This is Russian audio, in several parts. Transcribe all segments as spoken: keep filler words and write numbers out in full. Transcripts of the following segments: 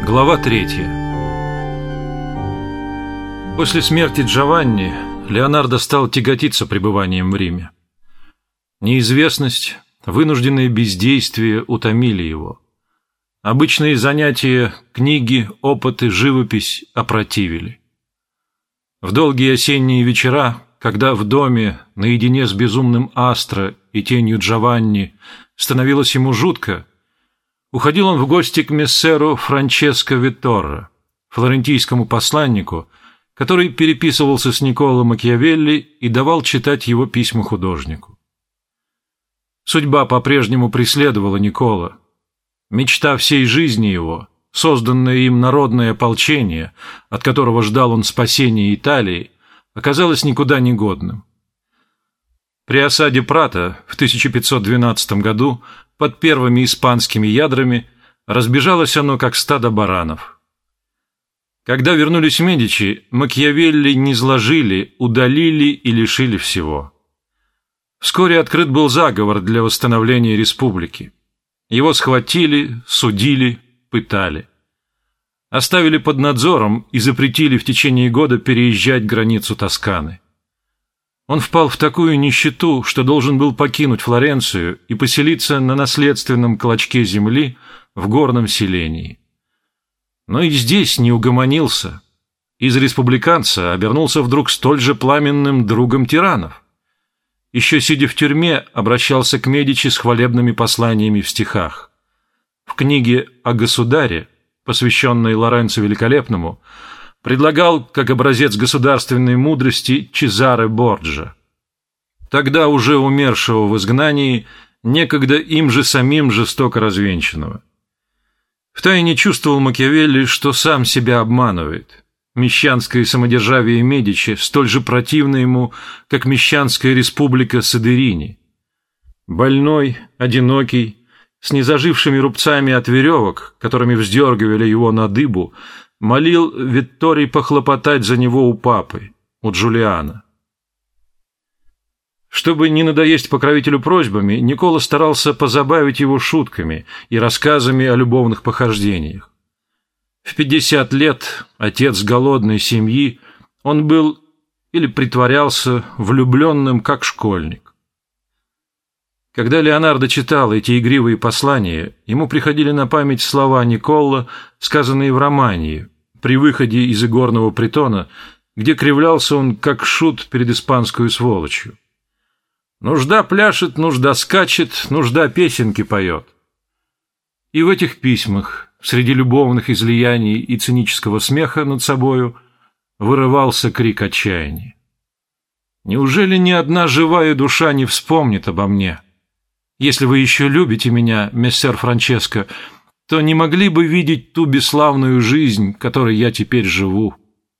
Глава третья. После смерти Джованни Леонардо стал тяготиться пребыванием в Риме. Неизвестность, вынужденное бездействие утомили его. Обычные занятия, книги, опыты, живопись опротивили. В долгие осенние вечера, когда в доме, наедине с безумным Астро и тенью Джованни, становилось ему жутко, уходил он в гости к мессеру Франческо Витторро, флорентийскому посланнику, который переписывался с Никколо Макиавелли и давал читать его письма художнику. Судьба по-прежнему преследовала Никколо. Мечта всей жизни его, созданное им народное ополчение, от которого ждал он спасения Италии, оказалось никуда не годным. При осаде Прата в тысяча пятьсот двенадцатом году под первыми испанскими ядрами разбежалось оно, как стадо баранов. Когда вернулись Медичи, Макиавелли низложили, удалили и лишили всего. Вскоре открыт был заговор для восстановления республики. Его схватили, судили, пытали. Оставили под надзором и запретили в течение года переезжать границу Тосканы. Он впал в такую нищету, что должен был покинуть Флоренцию и поселиться на наследственном клочке земли в горном селении. Но и здесь не угомонился. Из республиканца обернулся вдруг столь же пламенным другом тиранов. Еще сидя в тюрьме, обращался к Медичи с хвалебными посланиями в стихах. В книге о государе, посвященной Лоренцо Великолепному, предлагал как образец государственной мудрости Чезаре Борджа, тогда уже умершего в изгнании, некогда им же самим жестоко развенчанного. Втайне чувствовал Макиавелли, что сам себя обманывает. Мещанское самодержавие Медичи столь же противно ему, как мещанская республика Содерини. Больной, одинокий, с незажившими рубцами от веревок, которыми вздергивали его на дыбу, молил Витторий похлопотать за него у папы, у Джулиана. Чтобы не надоесть покровителю просьбами, Никколо старался позабавить его шутками и рассказами о любовных похождениях. В пятьдесят лет, отец голодной семьи, он был или притворялся влюбленным, как школьник. Когда Леонардо читал эти игривые послания, ему приходили на память слова Никколо, сказанные в Романии, при выходе из игорного притона, где кривлялся он, как шут перед испанскую сволочью. «Нужда пляшет, нужда скачет, нужда песенки поет». И в этих письмах, среди любовных излияний и цинического смеха над собою, вырывался крик отчаяния. «Неужели ни одна живая душа не вспомнит обо мне? Если вы еще любите меня, мессер Франческо, то не могли бы видеть ту бесславную жизнь, которой я теперь живу».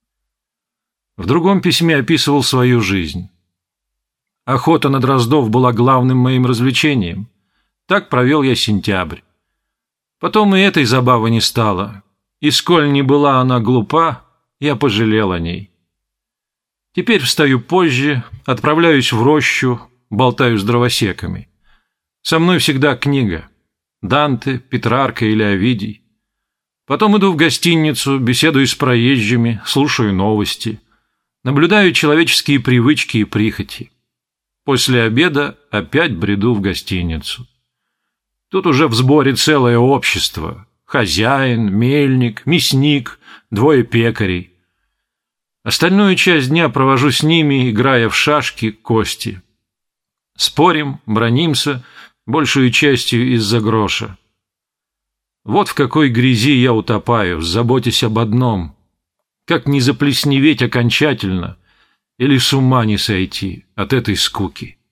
В другом письме описывал свою жизнь. «Охота на дроздов была главным моим развлечением. Так провел я сентябрь. Потом и этой забавы не стало, и сколь не была она глупа, я пожалел о ней. Теперь встаю позже, отправляюсь в рощу, болтаю с дровосеками. Со мной всегда книга. Данте, Петрарка или Овидий. Потом иду в гостиницу, беседую с проезжими, слушаю новости, наблюдаю человеческие привычки и прихоти. После обеда опять бреду в гостиницу. Тут уже в сборе целое общество. Хозяин, мельник, мясник, двое пекарей. Остальную часть дня провожу с ними, играя в шашки, кости. Спорим, бранимся, большую частью из-за гроша. Вот в какой грязи я утопаю, заботясь об одном: как не заплесневеть окончательно или с ума не сойти от этой скуки.